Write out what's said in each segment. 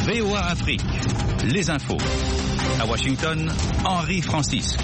VOA Afrique, les infos. À Washington, Henri Francisque.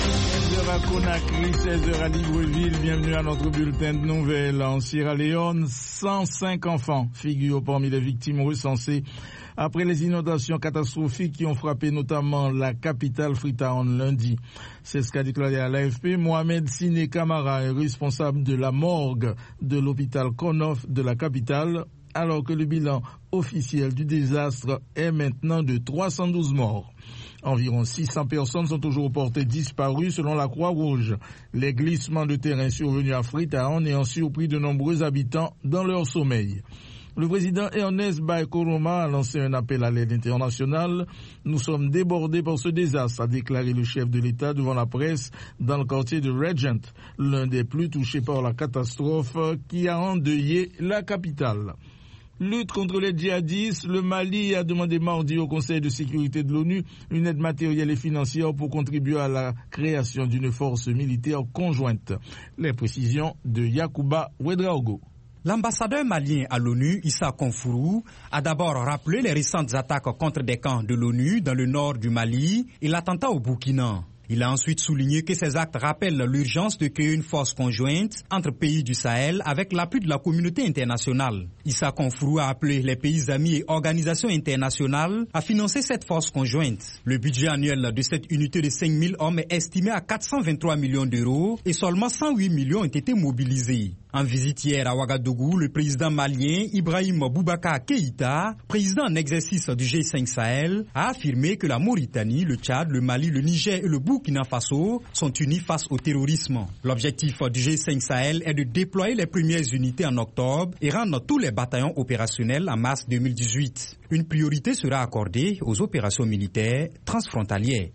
16h à Conakry, 16h à Libreville. Bienvenue à notre bulletin de nouvelles. En Sierra Leone, 105 enfants figurent parmi les victimes recensées après les inondations catastrophiques qui ont frappé notamment la capitale Freetown lundi. C'est ce qu'a déclaré à l'AFP Mohamed Sine Camara, responsable de la morgue de l'hôpital Konof de la capitale, alors que le bilan officiel du désastre est maintenant de 312 morts. Environ 600 personnes sont toujours portées disparues selon la Croix-Rouge. Les glissements de terrain survenus à Freetown ayant surpris de nombreux habitants dans leur sommeil. Le président Ernest Bai Koroma a lancé un appel à l'aide internationale. Nous sommes débordés par ce désastre, a déclaré le chef de l'État devant la presse dans le quartier de Regent, l'un des plus touchés par la catastrophe qui a endeuillé la capitale. Lutte contre les djihadistes, le Mali a demandé mardi au Conseil de sécurité de l'ONU une aide matérielle et financière pour contribuer à la création d'une force militaire conjointe. Les précisions de Yacouba Ouedraogo. L'ambassadeur malien à l'ONU, Issa Konfourou, a d'abord rappelé les récentes attaques contre des camps de l'ONU dans le nord du Mali et l'attentat au Burkina. Il a ensuite souligné que ces actes rappellent l'urgence de créer une force conjointe entre pays du Sahel avec l'appui de la communauté internationale. Issa Konfourou a appelé les pays amis et organisations internationales à financer cette force conjointe. Le budget annuel de cette unité de 5000 hommes est estimé à 423 millions d'euros et seulement 108 millions ont été mobilisés. En visite hier à Ouagadougou, le président malien Ibrahim Boubacar Keïta, président en exercice du G5 Sahel, a affirmé que la Mauritanie, le Tchad, le Mali, le Niger et le Burkina Faso sont unis face au terrorisme. L'objectif du G5 Sahel est de déployer les premières unités en octobre et rendre tous les bataillons opérationnels en mars 2018. Une priorité sera accordée aux opérations militaires transfrontalières.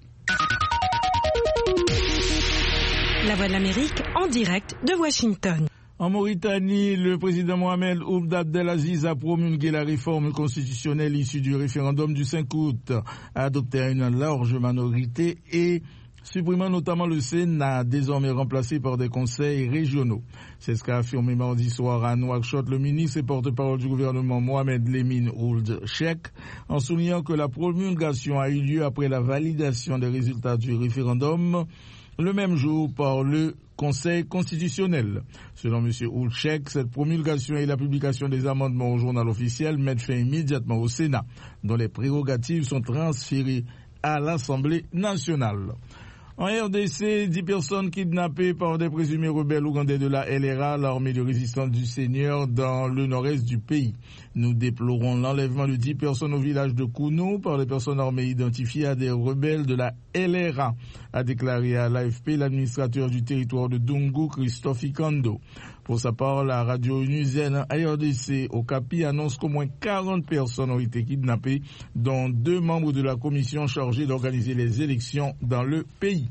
La Voix de l'Amérique en direct de Washington. En Mauritanie, le président Mohamed Ould Abdelaziz a promulgué la réforme constitutionnelle issue du référendum du 5 août, adoptée à une large minorité et supprimant notamment le Sénat, désormais remplacé par des conseils régionaux. C'est ce qu'a affirmé mardi soir à Nouakchott le ministre et porte-parole du gouvernement Mohamed Lemine Ould Cheikh, en soulignant que la promulgation a eu lieu après la validation des résultats du référendum le même jour par le Conseil constitutionnel. Selon M. Ould Cheikh, cette promulgation et la publication des amendements au journal officiel mettent fin immédiatement au Sénat, dont les prérogatives sont transférées à l'Assemblée nationale. En RDC, 10 personnes kidnappées par des présumés rebelles ougandais de la LRA, l'armée de résistance du Seigneur, dans le nord-est du pays. Nous déplorons l'enlèvement de 10 personnes au village de Kounou par des personnes armées identifiées à des rebelles de la LRA, a déclaré à l'AFP l'administrateur du territoire de Dungu, Christophe Ikando. Pour sa part, la radio onusienne RDC au Capi annonce qu'au moins 40 personnes ont été kidnappées, dont 2 membres de la commission chargée d'organiser les élections dans le pays.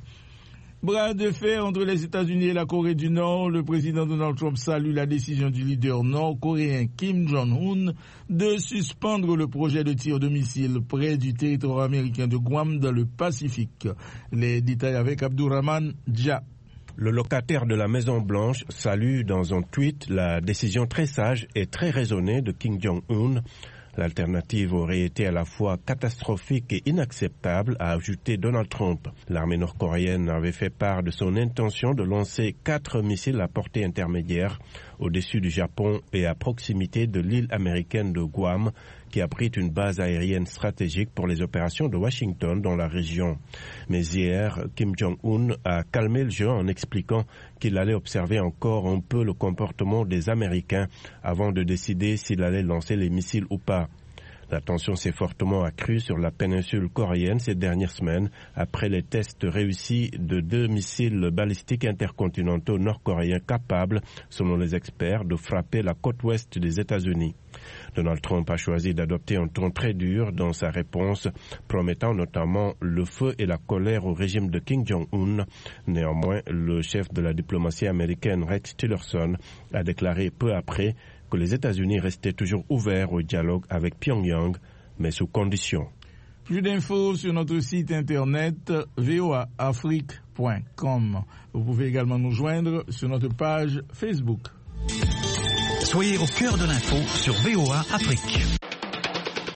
Bras de fer entre les États-Unis et la Corée du Nord, le président Donald Trump salue la décision du leader nord-coréen Kim Jong-un de suspendre le projet de tir de missiles près du territoire américain de Guam dans le Pacifique. Les détails avec Abdourahman Dia. Le locataire de la Maison-Blanche salue dans un tweet la décision très sage et très raisonnée de Kim Jong-un. L'alternative aurait été à la fois catastrophique et inacceptable, a ajouté Donald Trump. L'armée nord-coréenne avait fait part de son intention de lancer 4 missiles à portée intermédiaire au-dessus du Japon et à proximité de l'île américaine de Guam, qui abrite une base aérienne stratégique pour les opérations de Washington dans la région. Mais hier, Kim Jong-un a calmé le jeu en expliquant qu'il allait observer encore un peu le comportement des Américains avant de décider s'il allait lancer les missiles ou pas. La tension s'est fortement accrue sur la péninsule coréenne ces dernières semaines après les tests réussis de 2 missiles balistiques intercontinentaux nord-coréens capables, selon les experts, de frapper la côte ouest des États-Unis. Donald Trump a choisi d'adopter un ton très dur dans sa réponse, promettant notamment le feu et la colère au régime de Kim Jong-un. Néanmoins, le chef de la diplomatie américaine, Rex Tillerson, a déclaré peu après que les États-Unis restaient toujours ouverts au dialogue avec Pyongyang, mais sous conditions. Plus d'infos sur notre site internet voaafrique.com. Vous pouvez également nous joindre sur notre page Facebook. Soyez au cœur de l'info sur VOA Afrique.